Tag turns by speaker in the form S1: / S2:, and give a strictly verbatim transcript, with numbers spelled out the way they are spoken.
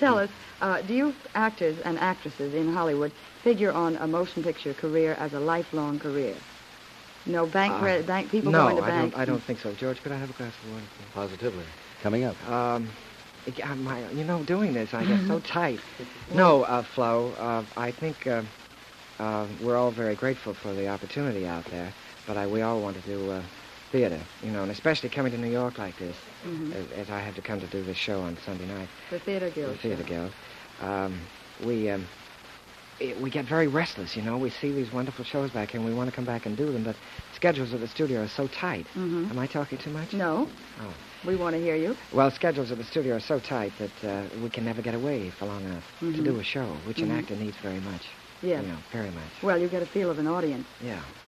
S1: tell us, uh, do you actors and actresses in Hollywood figure on a motion picture career as a lifelong career? No bank,
S2: Uh,
S1: bank people
S2: no,
S1: going to
S2: I
S1: bank?
S2: don't, I don't think so. George, could I have a glass of water, please?
S3: Positively. Coming up.
S2: Um, it- uh, my, you know, doing this, I get so tight. No, uh, Flo, uh, I think uh, uh, we're all very grateful for the opportunity out there, but I, we all want to do uh, theater, you know, and especially coming to New York like this,
S1: Mm-hmm.
S2: as, as I had to come to do this show on Sunday night.
S1: The Theater Guild.
S2: The Theater
S1: show.
S2: Guild. Um, we, um, it, we get very restless, you know. We see these wonderful shows back here, and we want to come back and do them, but schedules at the studio are so tight.
S1: Mm-hmm.
S2: Am I talking too much?
S1: No.
S2: Oh.
S1: We want to hear you.
S2: Well, schedules at the studio are so tight that uh, we can never get away for long enough
S1: Mm-hmm.
S2: to do a show, which
S1: Mm-hmm.
S2: an actor needs very much.
S1: Yes.
S2: You know, very much.
S1: Well, you get a feel of an audience.
S2: Yeah.